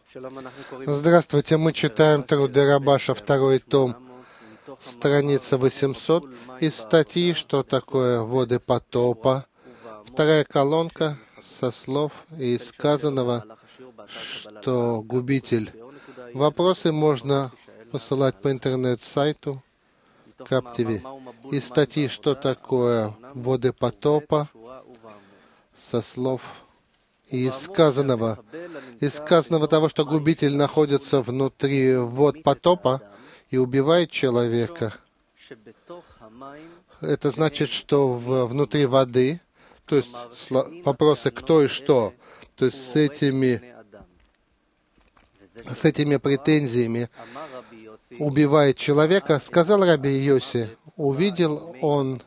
Здравствуйте, мы читаем труды Рабаша, 2 том, страница 800, из статьи «Что такое воды потопа?», 2 колонка со слов и сказанного, что губитель. Вопросы можно посылать по интернет-сайту КАП-ТВ. Из статьи «Что такое воды потопа?», со слов и сказанного того, что губитель находится внутри вод потопа и убивает человека. Это значит, что внутри воды, то есть вопросы «кто и что?», то есть с этими претензиями убивает человека, сказал Раби Йоси, увидел он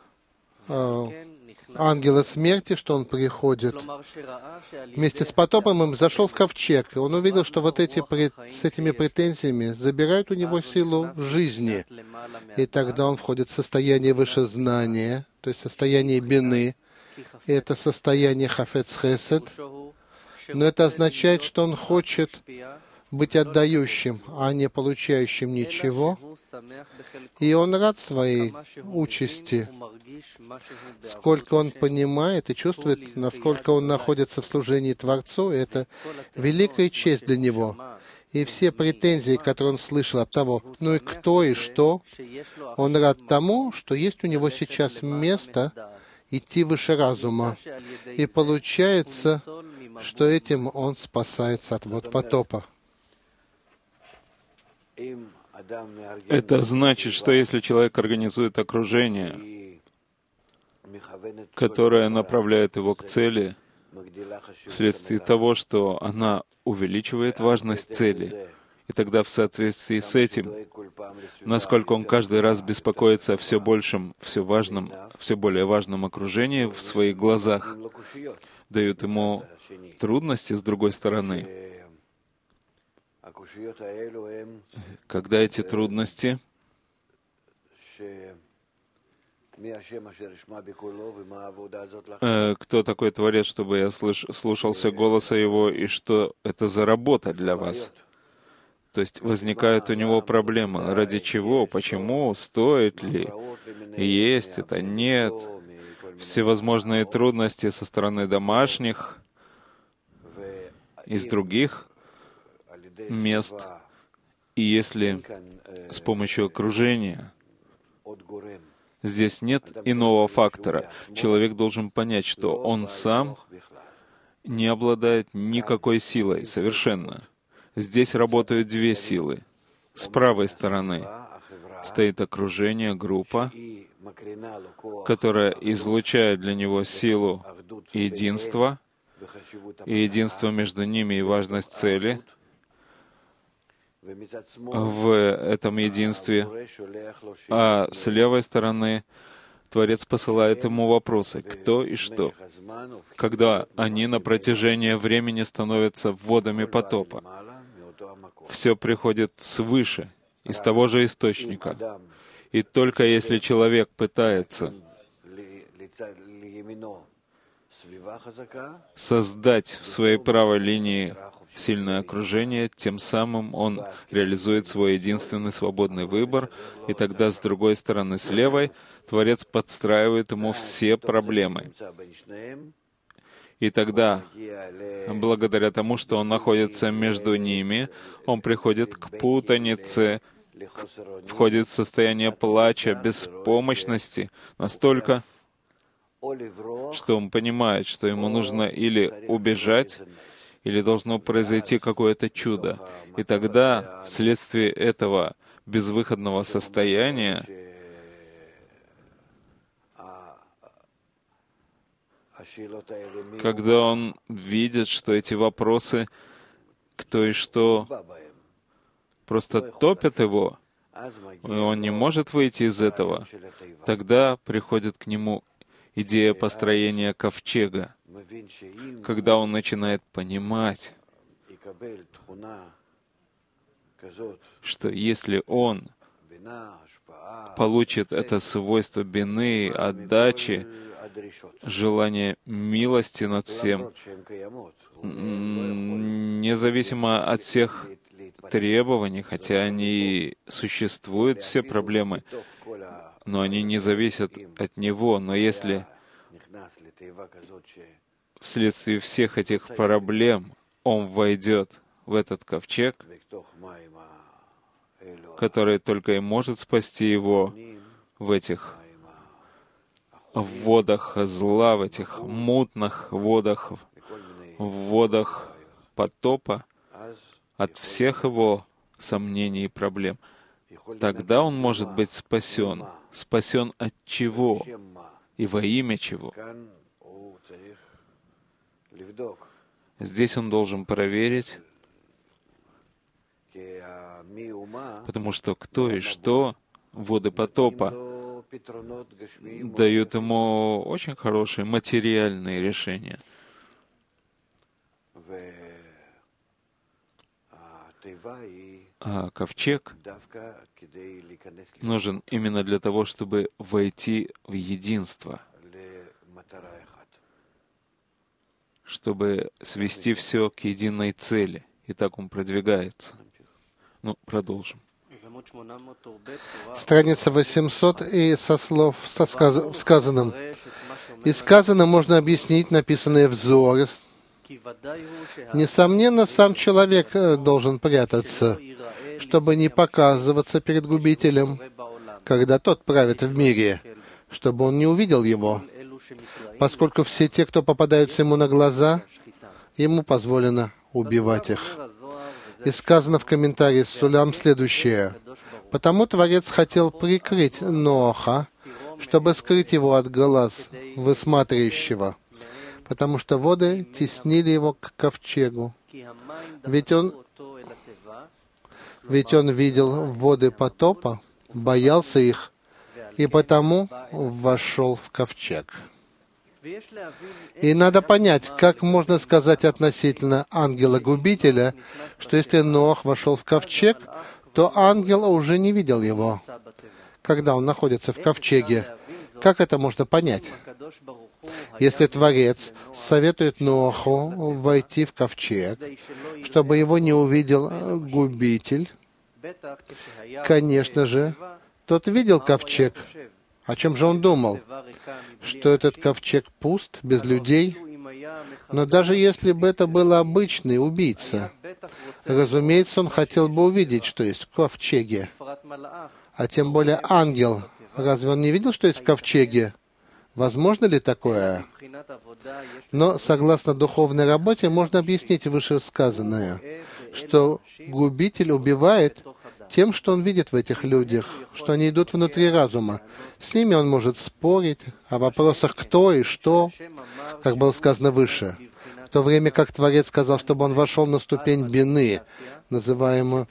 ангела смерти, что он приходит. Вместе с потопом им зашел в ковчег, и он увидел, что с этими претензиями забирают у него силу жизни. И тогда он входит в состояние вышезнания, то есть состояние бины. И это состояние хафец хесед. Но это означает, что он хочет быть отдающим, а не получающим ничего. И он рад своей участи, сколько он понимает и чувствует, насколько он находится в служении Творцу, это великая честь для него. И все претензии, которые он слышал от того, ну и кто и что, он рад тому, что есть у него сейчас место идти выше разума. И получается, что этим он спасается от вод потопа. Это значит, что если человек организует окружение, которое направляет его к цели, вследствие того, что она увеличивает важность цели, и тогда в соответствии с этим, насколько он каждый раз беспокоится о все большем, все более важном окружении в своих глазах, дают ему трудности с другой стороны. Когда эти трудности кто такой Творец, чтобы я слушался голоса Его, и что это за работа для вас? То есть возникают у него проблемы. Ради чего? Почему? Стоит ли? Есть это? Нет? Всевозможные трудности со стороны домашних, из других мест. И если с помощью окружения здесь нет иного фактора, человек должен понять, что он сам не обладает никакой силой совершенно. Здесь работают 2 силы. С правой стороны стоит окружение, группа, которая излучает для него силу единства, и единство между ними и важность цели в этом единстве. А с левой стороны Творец посылает ему вопросы, кто и что, когда они на протяжении времени становятся водами потопа. Все приходит свыше, из того же источника. И только если человек пытается создать в своей правой линии сильное окружение, тем самым он реализует свой единственный свободный выбор, и тогда с другой стороны, с левой, Творец подстраивает ему все проблемы. И тогда, благодаря тому, что он находится между ними, он приходит к путанице, входит в состояние плача, беспомощности, настолько, что он понимает, что ему нужно или убежать, или должно произойти какое-то чудо. И тогда, вследствие этого безвыходного состояния, когда он видит, что эти вопросы, кто и что, просто топят его, и он не может выйти из этого, тогда приходит к нему идея построения ковчега, когда он начинает понимать, что если он получит это свойство бины, отдачи, желание милости над всем, независимо от всех требований, хотя они существуют, все проблемы, но они не зависят от Него. Но если вследствие всех этих проблем Он войдет в этот ковчег, который только и может спасти его в этих водах зла, в этих мутных водах, в водах потопа, от всех его сомнений и проблем, тогда он может быть спасен. Спасен от чего и во имя чего? Здесь он должен проверить, потому что кто и что воды потопа дают ему очень хорошие материальные решения. А ковчег нужен именно для того, чтобы войти в единство, чтобы свести все к единой цели. И так он продвигается. Ну, продолжим. Страница 800, и со слов сказанным. И сказано можно объяснить написанное в Зоаре. Несомненно, сам человек должен прятаться, чтобы не показываться перед губителем, когда тот правит в мире, чтобы он не увидел его, поскольку все те, кто попадаются ему на глаза, ему позволено убивать их. И сказано в комментарии Сулям следующее. Потому Творец хотел прикрыть Ноаха, чтобы скрыть его от глаз высматривающего, потому что воды теснили его к ковчегу. Ведь он видел воды потопа, боялся их, и потому вошел в ковчег. И надо понять, как можно сказать относительно ангела-губителя, что если Ноах вошел в ковчег, то ангел уже не видел его, когда он находится в ковчеге. Как это можно понять? Если Творец советует Ноаху войти в ковчег, чтобы его не увидел губитель, конечно же, тот видел ковчег. О чем же он думал? Что этот ковчег пуст, без людей? Но даже если бы это был обычный убийца, разумеется, он хотел бы увидеть, что есть в ковчеге. А тем более ангел. Разве он не видел, что есть в ковчеге? Возможно ли такое? Но, согласно духовной работе, можно объяснить вышесказанное, что губитель убивает тем, что он видит в этих людях, что они идут внутри разума. С ними он может спорить о вопросах «кто» и «что», как было сказано выше, в то время как Творец сказал, чтобы он вошел на ступень бины, называемую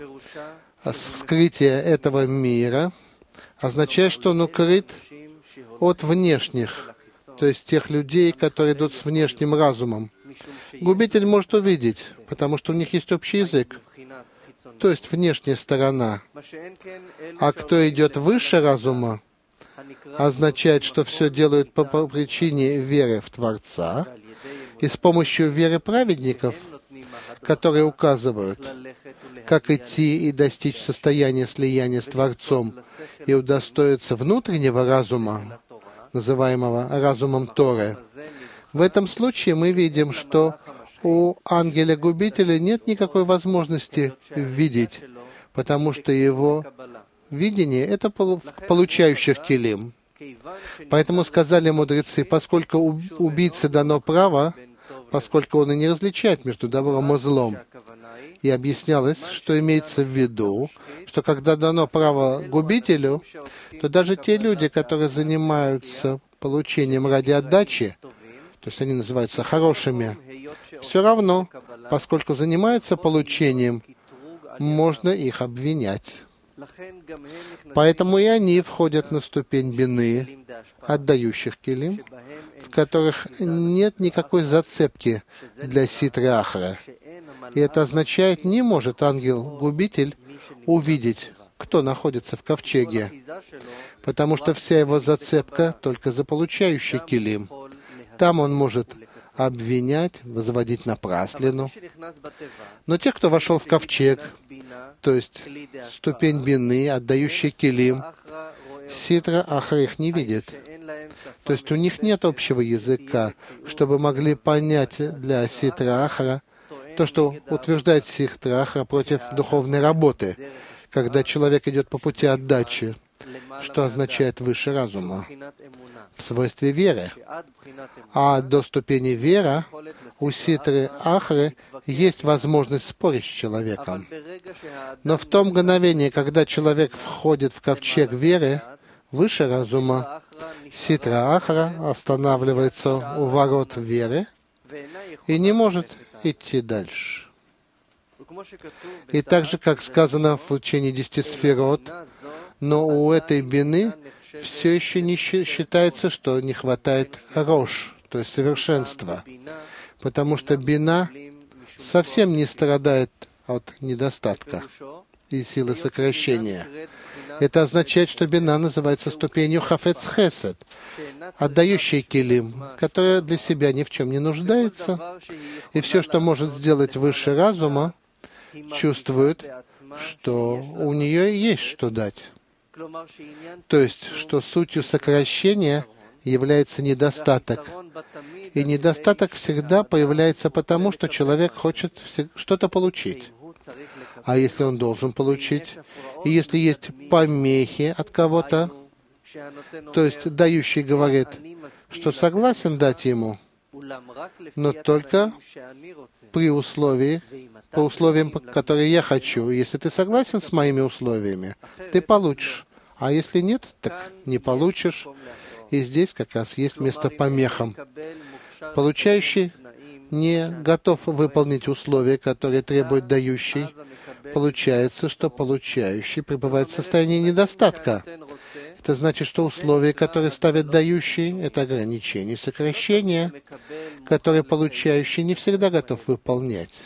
скрытие этого мира, означает, что он укрыт от внешних, то есть тех людей, которые идут с внешним разумом. Губитель может увидеть, потому что у них есть общий язык, то есть внешняя сторона. А кто идет выше разума, означает, что все делают по причине веры в Творца и с помощью веры праведников, которые указывают, как идти и достичь состояния слияния с Творцом и удостоиться внутреннего разума, называемого разумом Торы. В этом случае мы видим, что у ангеля-губителя нет никакой возможности видеть, потому что его видение — это получающих келим. Поэтому сказали мудрецы, поскольку убийце дано право, поскольку он и не различает между добром и злом. И объяснялось, что имеется в виду, что когда дано право губителю, то даже те люди, которые занимаются получением ради отдачи, то есть они называются хорошими, все равно, поскольку занимаются получением, можно их обвинять. Поэтому и они входят на ступень бины, отдающих келим, в которых нет никакой зацепки для ситры ахра. И это означает, не может ангел-губитель увидеть, кто находится в ковчеге, потому что вся его зацепка только за получающий келим. Там он может обвинять, возводить напраслину. Но те, кто вошел в ковчег, то есть ступень бины, отдающий килим, ситра ахра их не видит. То есть у них нет общего языка, чтобы могли понять для ситра ахра то, что утверждает ситра ахра против духовной работы, когда человек идет по пути отдачи, что означает выше разума, в свойстве веры. А до ступени вера у ситры ахры есть возможность спорить с человеком. Но в то мгновение, когда человек входит в ковчег веры, выше разума, ситра ахра останавливается у ворот веры и не может идти дальше. И так же, как сказано в учении 10 сферот, но у этой бины все еще не считается, что не хватает рош, то есть совершенства, потому что бина совсем не страдает от недостатка и силы сокращения. Это означает, что бина называется ступенью хафец хесед, отдающей килим, которая для себя ни в чем не нуждается, и все, что может сделать выше разума, чувствует, что у нее есть что дать. То есть, что сутью сокращения является недостаток. И недостаток всегда появляется потому, что человек хочет что-то получить. А если он должен получить, и если есть помехи от кого-то, то есть дающий говорит, что согласен дать ему, но только при условии, по условиям, которые я хочу. Если ты согласен с моими условиями, ты получишь. А если нет, так не получишь. И здесь как раз есть место помехам. Получающий не готов выполнить условия, которые требует дающий. Получается, что получающий пребывает в состоянии недостатка. Это значит, что условия, которые ставит дающий, это ограничения, сокращения, которые получающий не всегда готов выполнять.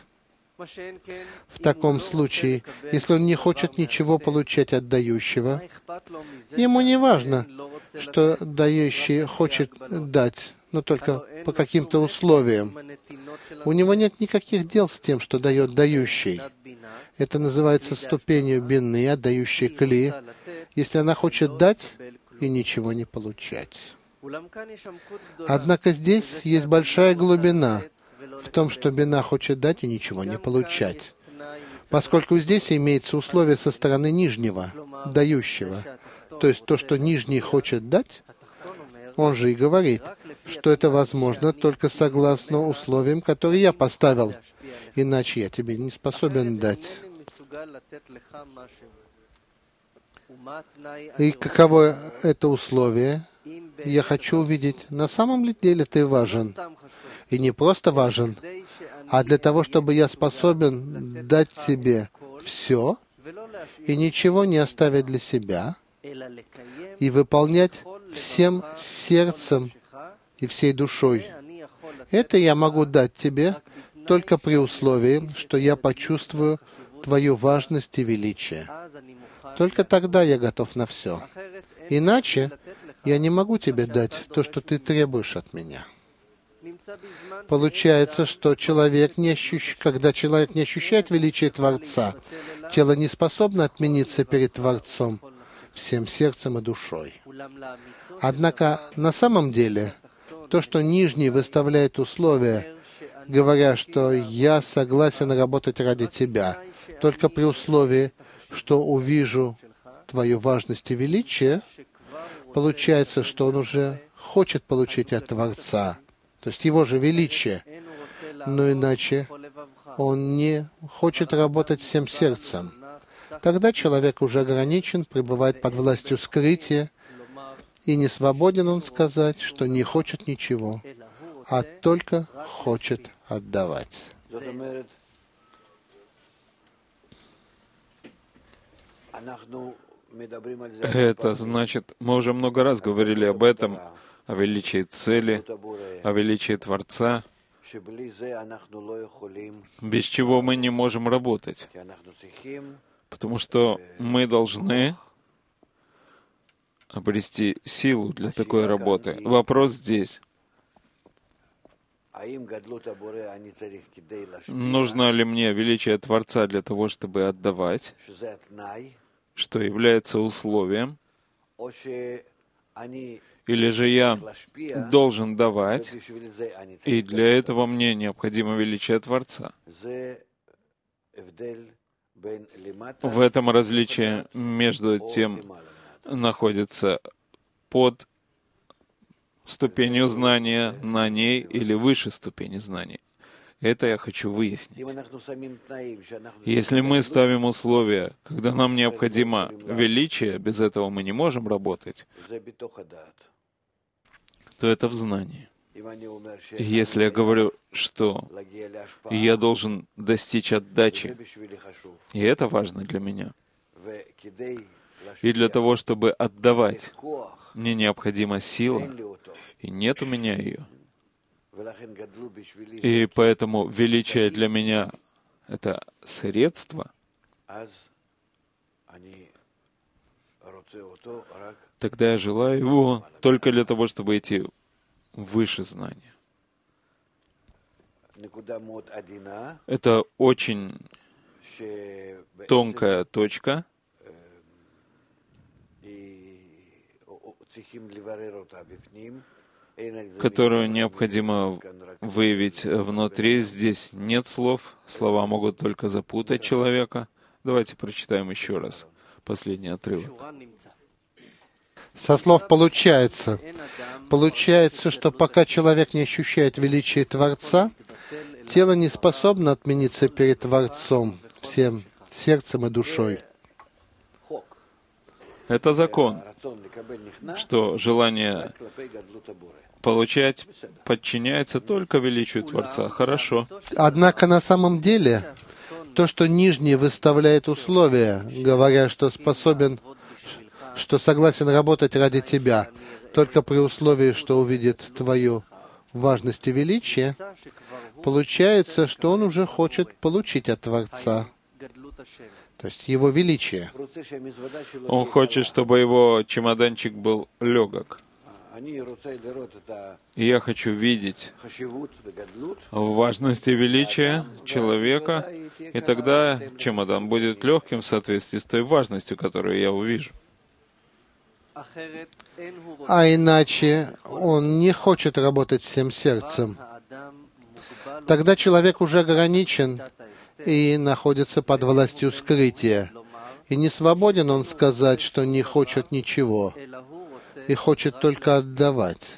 В таком случае, если он не хочет ничего получать от дающего, ему не важно, что дающий хочет дать, но только по каким-то условиям. У него нет никаких дел с тем, что дает дающий. Это называется ступенью бины, отдающей кли, если она хочет дать и ничего не получать. Однако здесь есть большая глубина в том, что бина хочет дать и ничего не получать, поскольку здесь имеется условие со стороны нижнего, дающего. То есть то, что нижний хочет дать, он же и говорит, что это возможно только согласно условиям, которые я поставил, иначе я тебе не способен дать. И каково это условие? Я хочу увидеть, на самом ли деле ты важен. И не просто важен, а для того, чтобы я способен дать тебе все и ничего не оставить для себя, и выполнять всем сердцем и всей душой. Это я могу дать тебе только при условии, что я почувствую твою важность и величие. Только тогда я готов на все. Иначе я не могу тебе дать то, что ты требуешь от меня. Получается, что когда человек не ощущает величие Творца, тело не способно отмениться перед Творцом всем сердцем и душой. Однако на самом деле, то, что нижний выставляет условия, говоря, что я согласен работать ради тебя, только при условии, что увижу твою важность и величие, получается, что он уже хочет получить от Творца, то есть его же величие, но иначе он не хочет работать всем сердцем. Тогда человек уже ограничен, пребывает под властью скрытия, и не свободен он сказать, что не хочет ничего, а только хочет отдавать. Это значит, мы уже много раз говорили об этом, о величии цели, о величии Творца, без чего мы не можем работать, потому что мы должны обрести силу для такой работы. Вопрос здесь. нужно ли мне величие Творца для того, чтобы отдавать, что является условием, или же я должен давать, и для этого мне необходимо величие Творца. В этом различие между тем находится под ступенью знания, на ней или выше ступени знаний. Это я хочу выяснить. Если мы ставим условия, когда нам необходимо величие, без этого мы не можем работать, то это в знании. Если я говорю, что я должен достичь отдачи, и это важно для меня, и для того, чтобы отдавать, мне необходима сила, и нет у меня ее. И поэтому величие для меня — это средство, тогда я желаю его только для того, чтобы идти выше знания. Это очень тонкая точка, которую необходимо выявить внутри. Здесь нет слов, слова могут только запутать человека. Давайте прочитаем еще раз последний отрывок. Со слов получается, что пока человек не ощущает величие Творца, тело не способно отмениться перед Творцом всем сердцем и душой. Это закон, что желание получать подчиняется только величию Творца. Хорошо. Однако на самом деле, то, что нижний выставляет условия, говоря, что согласен работать ради тебя, только при условии, что увидит твою важность и величие, получается, что он уже хочет получить от Творца, то есть его величие. Он хочет, чтобы его чемоданчик был легок. И я хочу видеть важность и величие человека, и тогда чемодан будет легким в соответствии с той важностью, которую я увижу. А иначе он не хочет работать всем сердцем. Тогда человек уже ограничен и находится под властью скрытия. И не свободен он сказать, что не хочет ничего, и хочет только отдавать.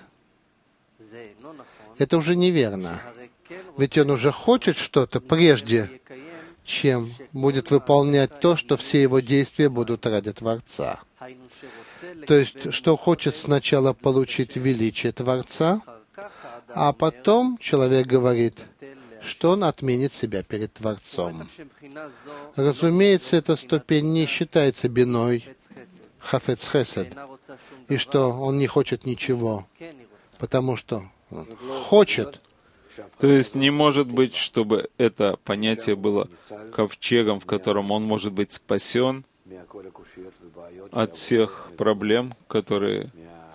Это уже неверно. Ведь он уже хочет что-то прежде, чем будет выполнять то, что все его действия будут ради Творца. То есть, что хочет сначала получить величие Творца, а потом человек говорит, что он отменит себя перед Творцом. Разумеется, эта ступень не считается биной, хафец хесед, и что он не хочет ничего, потому что он хочет. То есть не может быть, чтобы это понятие было ковчегом, в котором он может быть спасен от всех проблем, которые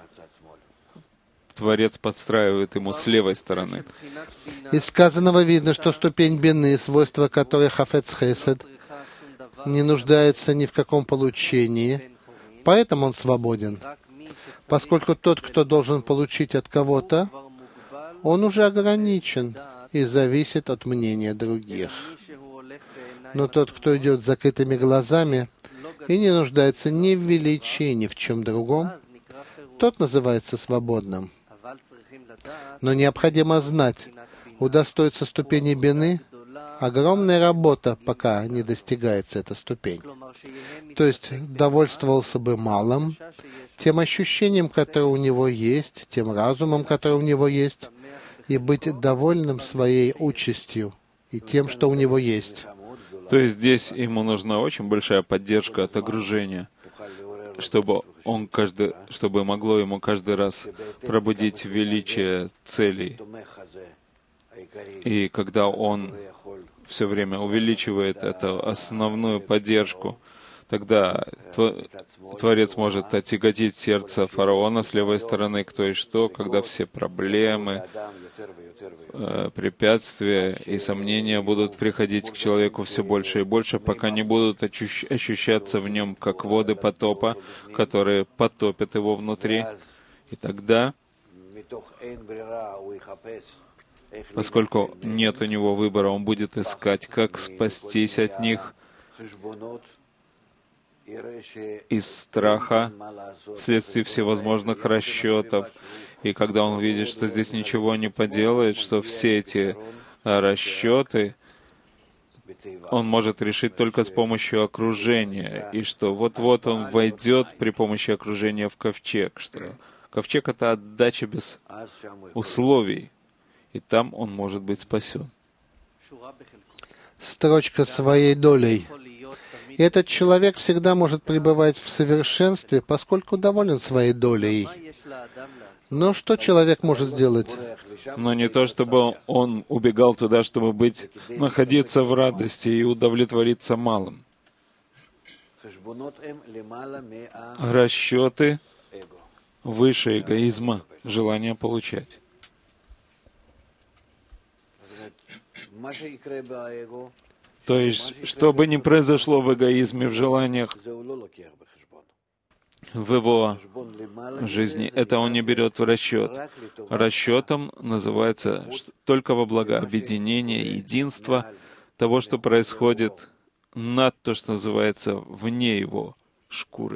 Творец подстраивает ему с левой стороны. Из сказанного видно, что ступень бины, свойства которой хафец хесед, не нуждается ни в каком получении, поэтому он свободен. Поскольку тот, кто должен получить от кого-то, он уже ограничен и зависит от мнения других. Но тот, кто идет с закрытыми глазами и не нуждается ни в величии, ни в чем другом, тот называется свободным. Но необходимо знать, удостоиться ступени бины — огромная работа, пока не достигается эта ступень. То есть довольствовался бы малым, тем ощущением, которое у него есть, тем разумом, который у него есть, и быть довольным своей участью и тем, что у него есть. То есть здесь ему нужна очень большая поддержка от окружения, чтобы могло ему каждый раз пробудить величие целей. И когда он все время увеличивает эту основную поддержку, Тогда Творец может отяготить сердце фараона с левой стороны, кто и что, когда все проблемы, препятствия и сомнения будут приходить к человеку все больше и больше, пока не будут ощущаться в нем, как воды потопа, которые потопят его внутри. И тогда, поскольку нет у него выбора, он будет искать, как спастись от них из страха, вследствие всевозможных расчетов. И когда он видит, что здесь ничего не поделает, что все эти расчеты он может решить только с помощью окружения, и что вот-вот он войдет при помощи окружения в ковчег, что ковчег — это отдача без условий, и там он может быть спасен. Строчка своей долей. И этот человек всегда может пребывать в совершенстве, поскольку доволен своей долей. Но что человек может сделать? Но не то, чтобы он убегал туда, чтобы находиться в радости и удовлетвориться малым. Расчеты выше эгоизма, желания получать. То есть, что бы ни произошло в эгоизме, в желаниях, в его жизни, это он не берет в расчет. Расчетом называется только во благо объединения, единства, того, что происходит над то, что называется вне его шкуры.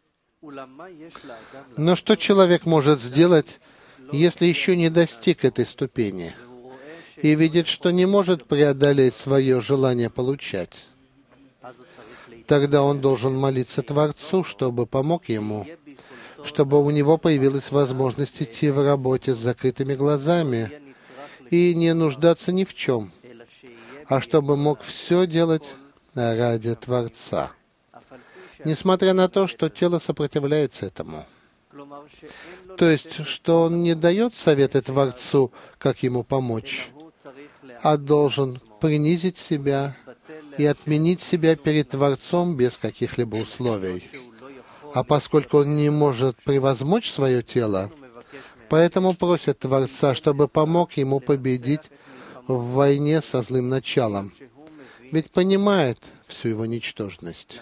Но что человек может сделать, если еще не достиг этой ступени и видит, что не может преодолеть свое желание получать? Тогда он должен молиться Творцу, чтобы помог ему, чтобы у него появилась возможность идти в работе с закрытыми глазами и не нуждаться ни в чем, а чтобы мог все делать ради Творца, несмотря на то, что тело сопротивляется этому. То есть, что он не дает советы Творцу, как ему помочь, а должен принизить себя и отменить себя перед Творцом без каких-либо условий. А поскольку он не может превозмочь свое тело, поэтому просит Творца, чтобы помог ему победить в войне со злым началом, ведь понимает всю его ничтожность.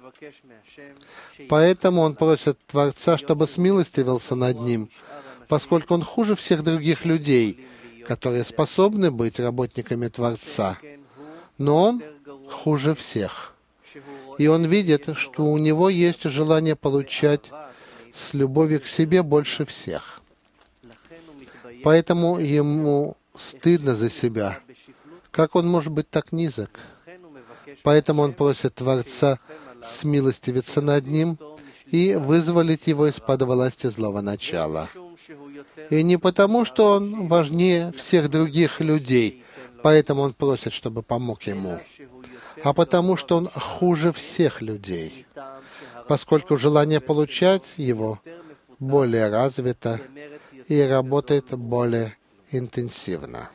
Поэтому он просит Творца, чтобы смилостивился над ним, поскольку он хуже всех других людей, которые способны быть работниками Творца. Но он хуже всех. И он видит, что у него есть желание получать с любовью к себе больше всех. Поэтому ему стыдно за себя. Как он может быть так низок? Поэтому он просит Творца смилостивиться над ним и вызволить его из-под власти злого начала. И не потому, что он важнее всех других людей, поэтому он просит, чтобы помог ему, а потому, что он хуже всех людей, поскольку желание получать его более развито и работает более интенсивно.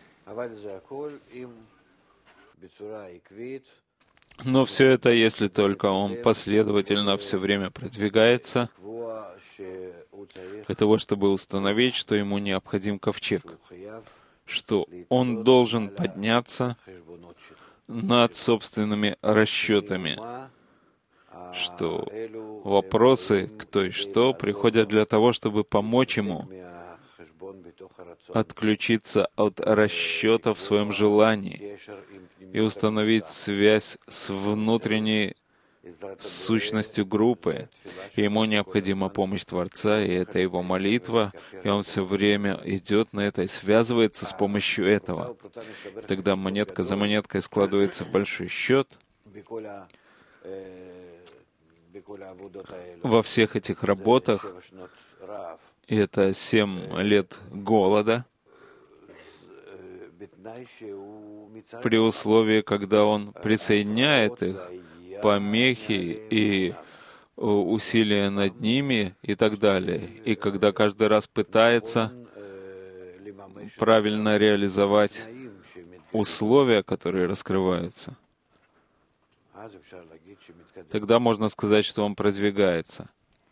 Но все это, если только он последовательно все время продвигается для того, чтобы установить, что ему необходим ковчег, что он должен подняться над собственными расчетами, что вопросы «кто и что» приходят для того, чтобы помочь ему отключиться от расчета в своем желании и установить связь с внутренней сущностью группы. И ему необходима помощь Творца, и это его молитва, и он все время идет на это и связывается с помощью этого. И тогда монетка за монеткой складывается в большой счет. Во всех этих работах, и это 7 лет голода, при условии, когда он присоединяет их, помехи и усилия над ними и так далее. И когда каждый раз пытается правильно реализовать условия, которые раскрываются. тогда можно сказать, что он продвигается.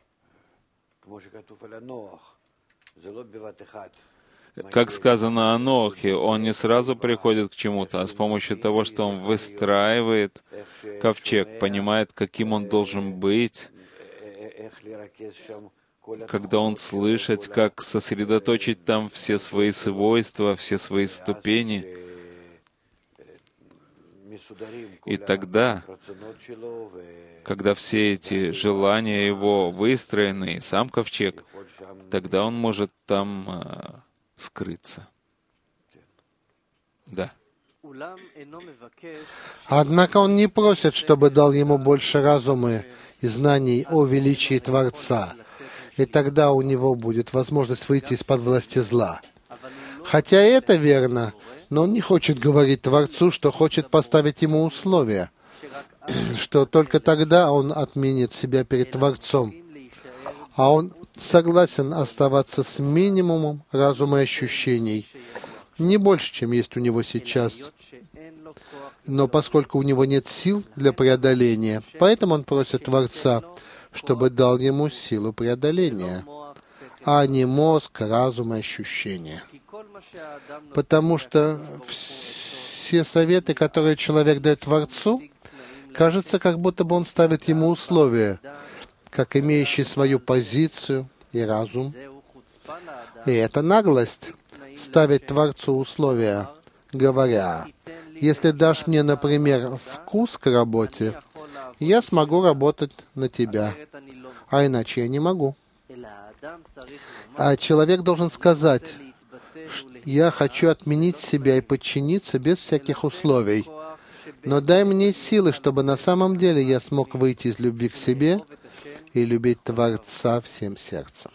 Как сказано о Нохе, он не сразу приходит к чему-то, а с помощью того, что он выстраивает ковчег, понимает, каким он должен быть, когда он слышит, как сосредоточить там все свои свойства, все свои ступени. И тогда, когда все эти желания его выстроены, и сам ковчег, тогда он может там скрыться. Да. Однако он не просит, чтобы дал ему больше разума и знаний о величии Творца, и тогда у него будет возможность выйти из-под власти зла. Хотя это верно, но он не хочет говорить Творцу, что хочет поставить ему условия, что только тогда он отменит себя перед Творцом, а он согласен оставаться с минимумом разума и ощущений, не больше, чем есть у него сейчас. Но поскольку у него нет сил для преодоления, поэтому он просит Творца, чтобы дал ему силу преодоления, а не мозг, разум и ощущения. Потому что все советы, которые человек дает Творцу, кажется, как будто бы он ставит ему условия, как имеющий свою позицию и разум. И это наглость — ставить Творцу условия, говоря: если дашь мне, например, вкус к работе, я смогу работать на тебя, а иначе я не могу. А человек должен сказать: я хочу отменить себя и подчиниться без всяких условий, но дай мне силы, чтобы на самом деле я смог выйти из любви к себе и любить Творца всем сердцем.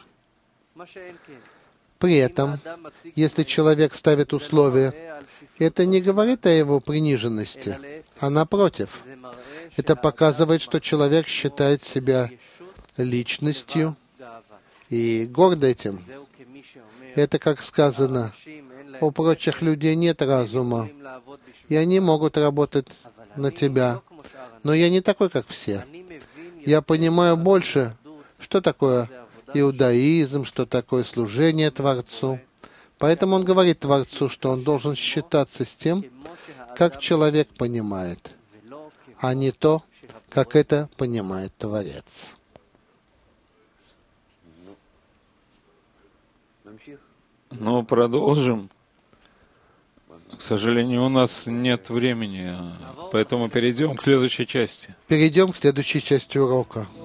При этом, если человек ставит условия, это не говорит о его приниженности, а напротив, это показывает, что человек считает себя личностью и горд этим. Это, как сказано, у прочих людей нет разума, и они могут работать на тебя, но я не такой, как все. Я понимаю больше, что такое иудаизм, что такое служение Творцу. Поэтому он говорит Творцу, что он должен считаться с тем, как человек понимает, а не то, как это понимает Творец. Ну, продолжим. К сожалению, у нас нет времени, поэтому перейдем к следующей части. Перейдем к следующей части урока.